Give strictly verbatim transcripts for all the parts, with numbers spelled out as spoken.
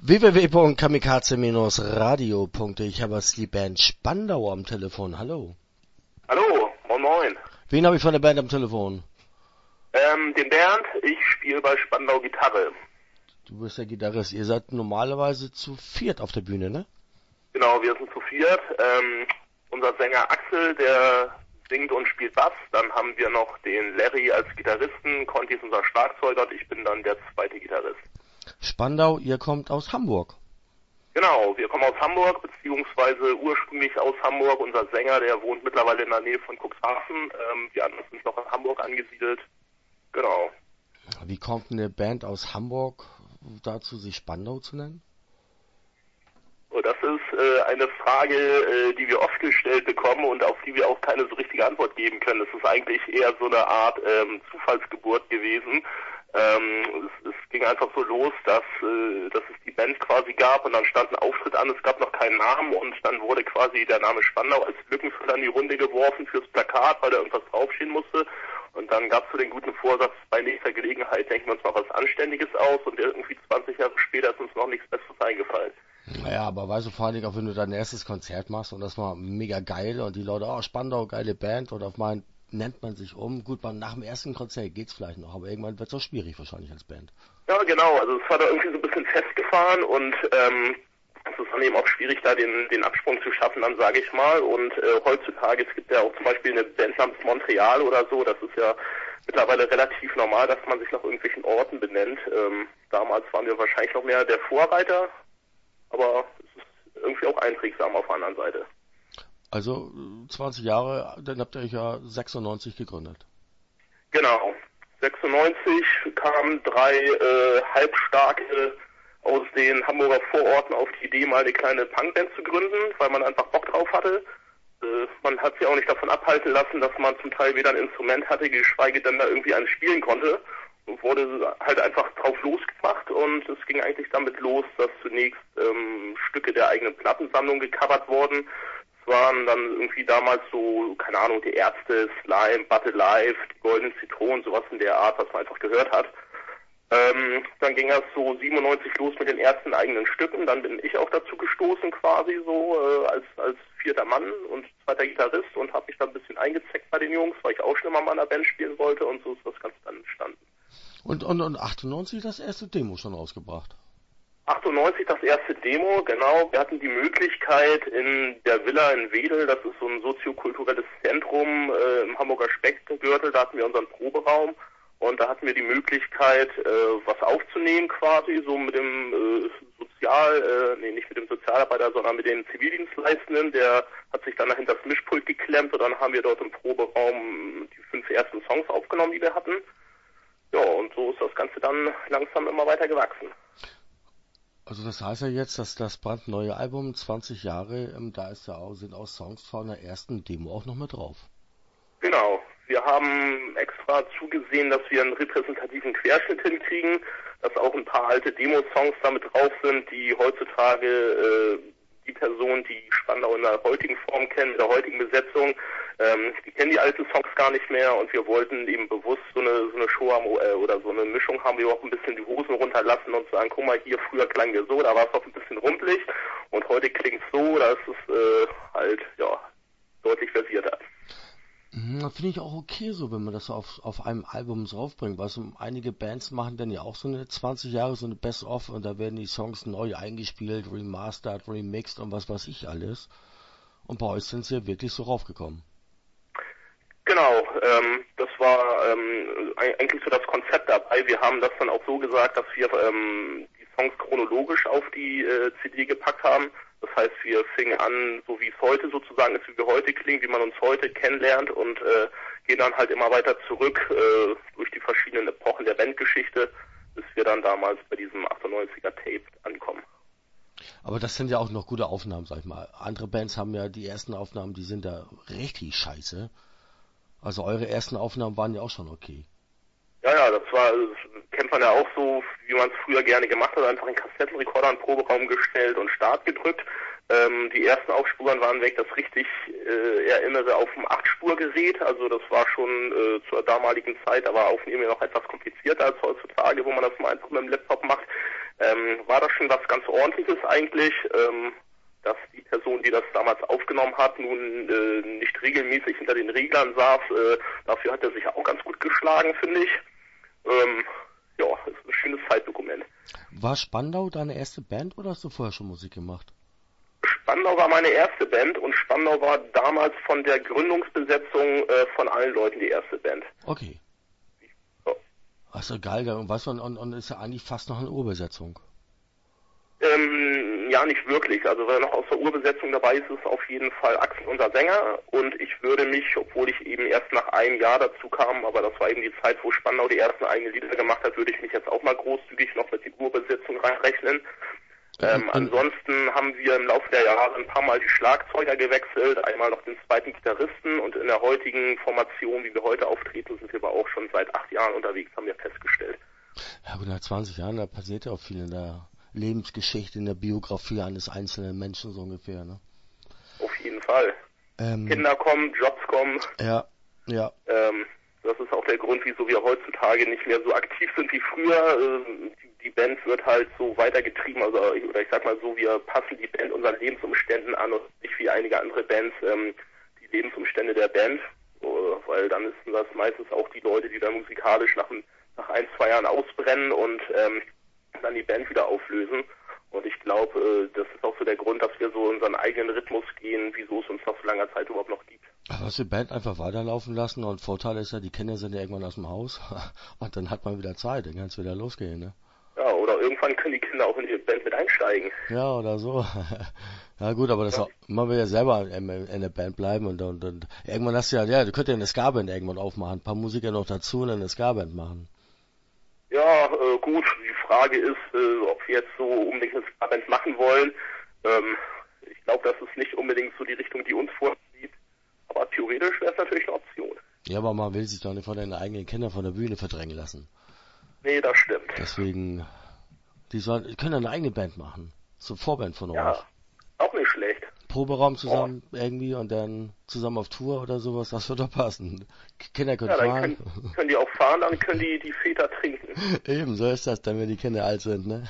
w w w punkt kamikaze radio punkt de. Ich habe jetzt die Band Spandau am Telefon. Hallo. Hallo, moin moin. Wen habe ich von der Band am Telefon? Ähm, den Bernd, ich spiele bei Spandau Gitarre. Du bist der Gitarrist. Ihr seid normalerweise zu viert auf der Bühne, ne? Genau, wir sind zu viert. Ähm, unser Sänger Axel, der singt und spielt Bass. Dann haben wir noch den Larry als Gitarristen. Conti ist unser Schlagzeuger und ich bin dann der zweite Gitarrist. Spandau, ihr kommt aus Hamburg. Genau, wir kommen aus Hamburg, beziehungsweise ursprünglich aus Hamburg. Unser Sänger, der wohnt mittlerweile in der Nähe von Cuxhaven. Ähm, wir anderen sind noch in Hamburg angesiedelt. Genau. Wie kommt eine Band aus Hamburg dazu, sich Spandau zu nennen? Oh, das ist äh, eine Frage, äh, die wir oft gestellt bekommen und auf die wir auch keine so richtige Antwort geben können. Es ist eigentlich eher so eine Art ähm, Zufallsgeburt gewesen. Ähm, es, es ging einfach so los, dass, äh, dass es die Band quasi gab und dann stand ein Auftritt an, es gab noch keinen Namen und dann wurde quasi der Name Spandau als Lückenfüller in die Runde geworfen fürs Plakat, weil da irgendwas draufstehen musste. Und dann gab es so den guten Vorsatz, bei nächster Gelegenheit denken wir uns mal was Anständiges aus und irgendwie zwanzig Jahre später ist uns noch nichts Besseres eingefallen. Naja, aber weißt du, vor allen Dingen auch wenn du dein erstes Konzert machst und das war mega geil und die Leute, oh Spandau, geile Band und auf meinen nennt man sich um. Gut, man, nach dem ersten Konzert geht's vielleicht noch, aber irgendwann wird's auch schwierig wahrscheinlich als Band. Ja, genau, also es war da irgendwie so ein bisschen festgefahren und ähm, es ist dann eben auch schwierig, da den, den Absprung zu schaffen, dann sage ich mal. Und äh, heutzutage, es gibt ja auch zum Beispiel eine Band namens Montreal oder so, das ist ja mittlerweile relativ normal, dass man sich nach irgendwelchen Orten benennt. Ähm, damals waren wir wahrscheinlich noch mehr der Vorreiter, aber es ist irgendwie auch einprägsam auf der anderen Seite. Also zwanzig Jahre, dann habt ihr euch ja sechsundneunzig gegründet. Genau. sechsundneunzig kamen drei äh, halbstarke aus den Hamburger Vororten auf die Idee, mal eine kleine Punkband zu gründen, weil man einfach Bock drauf hatte. Äh, man hat sich auch nicht davon abhalten lassen, dass man zum Teil weder ein Instrument hatte, geschweige denn da irgendwie eins spielen konnte. Und wurde halt einfach drauf losgemacht und es ging eigentlich damit los, dass zunächst ähm, Stücke der eigenen Plattensammlung gecovert wurden. Waren dann irgendwie damals so, keine Ahnung, die Ärzte, Slime, But Alive, die Goldenen Zitronen, sowas in der Art, was man einfach gehört hat. Ähm, dann ging das so siebenundneunzig los mit den ersten eigenen Stücken, dann bin ich auch dazu gestoßen quasi so äh, als als vierter Mann und zweiter Gitarrist und habe mich dann ein bisschen eingezeckt bei den Jungs, weil ich auch schon mal in einer Band spielen wollte und so ist das Ganze dann entstanden. Und, und, und achtundneunzig das erste Demo schon rausgebracht? achtundneunzig das erste Demo, genau. Wir hatten die Möglichkeit in der Villa in Wedel, das ist so ein soziokulturelles Zentrum äh, im Hamburger Speckgürtel, da hatten wir unseren Proberaum und da hatten wir die Möglichkeit, äh, was aufzunehmen quasi, so mit dem äh, Sozial, äh, nee, nicht mit dem Sozialarbeiter, sondern mit den Zivildienstleistenden, der hat sich dann dahinter das Mischpult geklemmt und dann haben wir dort im Proberaum die fünf ersten Songs aufgenommen, die wir hatten. Ja, und so ist das Ganze dann langsam immer weiter gewachsen. Also das heißt ja jetzt, dass das brandneue Album zwanzig Jahre, ähm, da ist ja auch, sind auch Songs von der ersten Demo auch noch mit drauf. Genau. Wir haben extra zugesehen, dass wir einen repräsentativen Querschnitt hinkriegen, dass auch ein paar alte Demo-Songs damit drauf sind, die heutzutage äh, die Personen, die Spandau in der heutigen Form kennen, mit der heutigen Besetzung, ähm, die kennen die alten Songs gar nicht mehr und wir wollten eben bewusst so eine so eine Show haben äh, oder so eine Mischung haben, wir auch ein bisschen die Hosen runterlassen und sagen, guck mal, hier früher klang wir so, da war es noch ein bisschen rumpelig und heute klingt so, da ist es äh, halt ja deutlich versierter. Mhm, finde ich auch okay so, wenn man das auf auf einem Album draufbringt, weil so einige Bands machen dann ja auch so eine zwanzig Jahre, so eine Best-of und da werden die Songs neu eingespielt, remastered, remixed und was weiß ich alles. Und bei euch sind sie ja wirklich so raufgekommen. Genau, ähm, das war ähm, eigentlich so das Konzept dabei. Wir haben das dann auch so gesagt, dass wir ähm, die Songs chronologisch auf die äh, C D gepackt haben. Das heißt, wir fingen an, so wie es heute sozusagen ist, wie wir heute klingen, wie man uns heute kennenlernt und äh, gehen dann halt immer weiter zurück äh, durch die verschiedenen Epochen der Bandgeschichte, bis wir dann damals bei diesem achtundneunziger Tape ankommen. Aber das sind ja auch noch gute Aufnahmen, sag ich mal. Andere Bands haben ja die ersten Aufnahmen, die sind da richtig scheiße. Also eure ersten Aufnahmen waren ja auch schon okay. Ja, ja, das war, das kennt man ja auch so, wie man es früher gerne gemacht hat, einfach einen Kassettenrekorder in den Proberaum gestellt und Start gedrückt. Ähm, die ersten Aufspuren waren weg, das richtig äh, erinnere auf ein acht-Spur-Gerät, also das war schon äh, zur damaligen Zeit, aber Aufnehmen noch etwas komplizierter als heutzutage, wo man das mal einfach mit dem Laptop macht. Ähm, ähm, war das schon was ganz Ordentliches eigentlich, ähm, dass die Person, die das damals aufgenommen hat, nun äh, nicht regelmäßig hinter den Reglern saß. Äh, dafür hat er sich auch ganz gut geschlagen, finde ich. Ähm, ja, ist ein schönes Zeitdokument. War Spandau deine erste Band oder hast du vorher schon Musik gemacht? Spandau war meine erste Band und Spandau war damals von der Gründungsbesetzung äh, von allen Leuten die erste Band. Okay. Ja. Achso, geil, und was und, und, und ist ja eigentlich fast noch eine Urbesetzung. Ähm, ja, nicht wirklich. Also wer noch aus der Urbesetzung dabei ist, ist auf jeden Fall Axel, unser Sänger. Und ich würde mich, obwohl ich eben erst nach einem Jahr dazu kam, aber das war eben die Zeit, wo Spandau die ersten eigenen Lieder gemacht hat, würde ich mich jetzt auch mal großzügig noch mit die Urbesetzung reinrechnen. Ähm, ansonsten haben wir im Laufe der Jahre ein paar Mal die Schlagzeuger gewechselt, einmal noch den zweiten Gitarristen und in der heutigen Formation, wie wir heute auftreten, sind wir aber auch schon seit acht Jahren unterwegs, haben wir festgestellt. Ja gut, nach zwanzig Jahren, da passiert ja auch viel in der Lebensgeschichte, in der Biografie eines einzelnen Menschen so ungefähr, ne? Auf jeden Fall. Ähm, Kinder kommen, Jobs kommen. Ja, ja. Ähm, das ist auch der Grund, wieso wir heutzutage nicht mehr so aktiv sind wie früher. Ähm, die, die Band wird halt so weitergetrieben, also oder ich sag mal so, wir passen die Band unseren Lebensumständen an und nicht wie einige andere Bands ähm, die Lebensumstände der Band, so, weil dann sind das meistens auch die Leute, die dann musikalisch nach, nach ein, zwei Jahren ausbrennen und ähm, dann die Band wieder auflösen. Und ich glaube, äh, das ist auch so der Grund, dass wir so unseren eigenen Rhythmus gehen, wieso es uns nach so langer Zeit überhaupt noch gibt. Aber was die Band einfach weiterlaufen lassen und Vorteil ist ja, die Kinder sind ja irgendwann aus dem Haus und dann hat man wieder Zeit, dann kann es wieder losgehen, ne? Ja, oder irgendwann können die Kinder auch in die Band mit einsteigen. Ja, oder so. Ja gut, aber das ja. Auch, man will ja selber in, in der Band bleiben und, und, und irgendwann hast du ja, ja, du könntest ja eine Ska-Band irgendwann aufmachen, ein paar Musiker noch dazu und eine Ska-Band machen. Ja, äh, gut, die Frage ist, äh, ob wir jetzt so unbedingt eine Ska-Band machen wollen. Ähm, ich glaube, das ist nicht unbedingt so die Richtung, die uns vorsieht. Aber theoretisch wäre es natürlich eine Option. Ja, aber man will sich doch nicht von den eigenen Kindern von der Bühne verdrängen lassen. Nee, das stimmt. Deswegen, die sollen, die können eine eigene Band machen. So Vorband von ja, euch. Auch nicht schlecht. Proberaum zusammen oh. irgendwie und dann zusammen auf Tour oder sowas, das wird doch passen. Kinder können ja, dann fahren. Können, können die auch fahren, dann können die die Väter trinken. Eben, so ist das dann, wenn die Kinder alt sind, ne?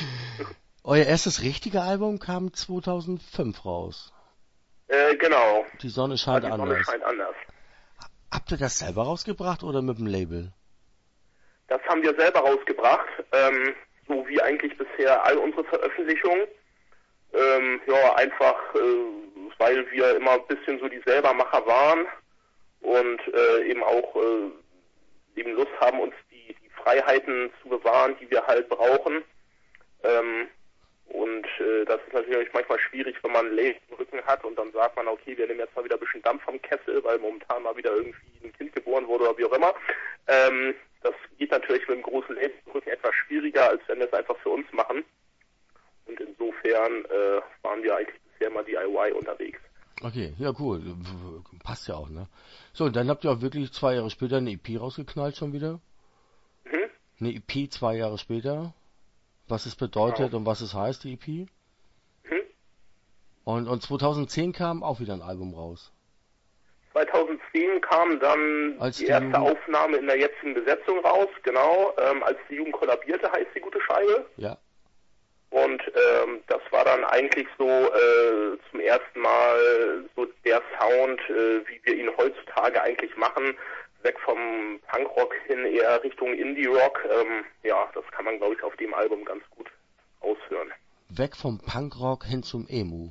Euer erstes richtige Album kam zweitausendfünf raus. Äh, genau. Die Sonne scheint ja, die anders. Sonne scheint anders. Habt ihr das selber rausgebracht oder mit dem Label? Das haben wir selber rausgebracht, ähm, so wie eigentlich bisher all unsere Veröffentlichungen. Ähm, ja, einfach, äh, weil wir immer ein bisschen so die Selbermacher waren und äh, eben auch äh, eben Lust haben, uns die, die Freiheiten zu bewahren, die wir halt brauchen. Ähm, und äh, das ist natürlich manchmal schwierig, wenn man ein Label im Rücken hat und dann sagt man, okay, wir nehmen jetzt mal wieder ein bisschen Dampf vom Kessel, weil momentan mal wieder irgendwie ein Kind geboren wurde oder wie auch immer. Ähm, das geht natürlich mit einem großen Label im Rücken etwas schwieriger, als wenn wir es einfach für uns machen. Und insofern äh, waren wir eigentlich bisher mal D I Y unterwegs. Okay, ja cool. Passt ja auch, ne? So, und dann habt ihr auch wirklich zwei Jahre später eine E P rausgeknallt schon wieder? Mhm. Eine E P zwei Jahre später? Was es bedeutet genau. Und was es heißt, die E P? Mhm. Und, und zweitausendzehn kam auch wieder ein Album raus. zweitausendzehn kam dann als die, die erste Jugend... Aufnahme in der jetzigen Besetzung raus, genau, ähm, als die Jugend kollabierte, heißt die gute Scheibe. Ja. Und ähm, das war dann eigentlich so äh, zum ersten Mal so der Sound, äh, wie wir ihn heutzutage eigentlich machen, weg vom Punkrock hin eher Richtung Indie-Rock. Ähm, ja, das kann man, glaube ich, auf dem Album ganz gut aushören. Weg vom Punkrock hin zum Emo.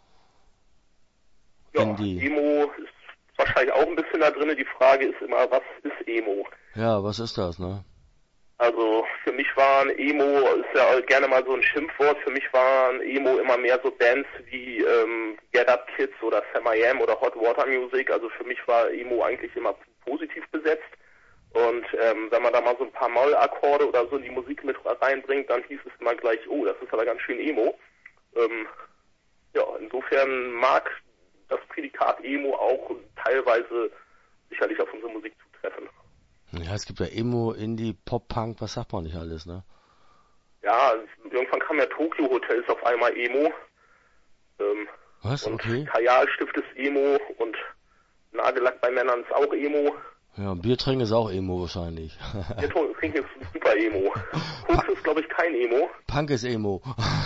Ja, Indie. Emo ist wahrscheinlich auch ein bisschen da drin. Die Frage ist immer, was ist Emo? Ja, was ist das, ne? Also für mich waren Emo, ist ja gerne mal so ein Schimpfwort, für mich waren Emo immer mehr so Bands wie ähm, Get Up Kids oder Sam I Am oder Hot Water Music. Also für mich war Emo eigentlich immer positiv besetzt. Und ähm, wenn man da mal so ein paar Mollakkorde oder so in die Musik mit reinbringt, dann hieß es immer gleich, oh, das ist aber ganz schön Emo. Ähm, ja, insofern mag das Prädikat Emo auch teilweise sicherlich auf unsere Musik zutreffen. Ja, es gibt ja Emo, Indie, Pop-Punk, was sagt man nicht alles, ne? Ja, irgendwann kam ja Tokyo Hotels auf einmal Emo. Ähm, was? Und okay. Kajalstift ist Emo und Nagellack bei Männern ist auch Emo. Ja, Bier trinken ist auch Emo wahrscheinlich. Bier trinken ist super Emo. Koks ist, glaube ich, kein Emo. Punk ist Emo.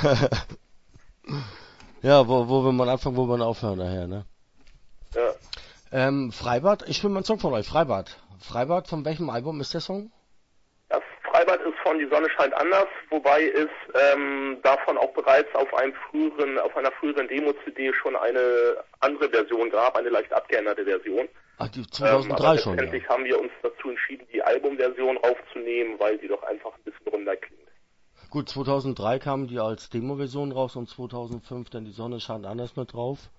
Ja, wo, wo will man anfangen, wo will man aufhören daher, ne? Ja. Ähm, Freibad, ich will mal einen Song von euch, Freibad. Freibad, von welchem Album ist der Song? Das Freibad ist von Die Sonne scheint anders, wobei es ähm, davon auch bereits auf einem früheren, auf einer früheren Demo-C D schon eine andere Version gab, eine leicht abgeänderte Version. Ach, die zweitausenddrei ähm, schon, ja. Letztendlich haben wir uns dazu entschieden, die Albumversion aufzunehmen, weil die doch einfach ein bisschen runder klingt. Gut, zweitausenddrei kam die als Demo-Version raus und zweitausendfünf dann Die Sonne scheint anders mit drauf.